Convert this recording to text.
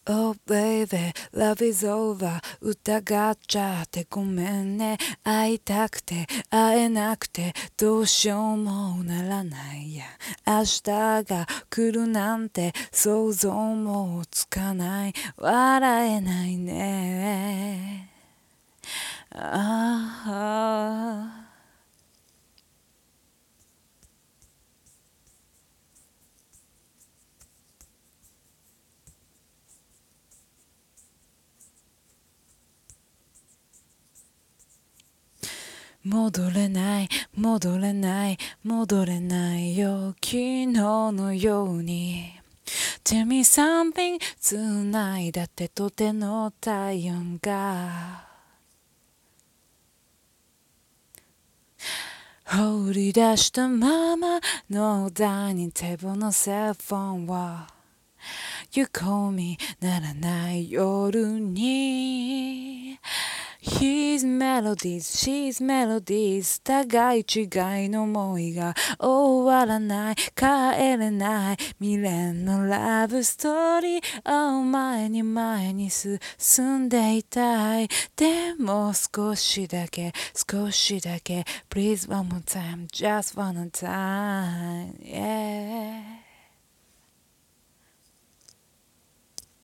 Oh baby, love is over 疑っちゃってごめんね会いたくて会えなくてどうしようもならないや明日が来るなんて想像もつかない笑えないねああ戻れない戻れない戻れないよ昨日のように Tell me something 繋いだ手と手の体温が放り出したままの台に手放せフォンはYou call me ならない夜に His melodies, she's melodies 互い違いの想いが終わらない帰れない未練のラブストーリー前に前に進んでいたいでも少しだけ Please one more time Just one more time Yeah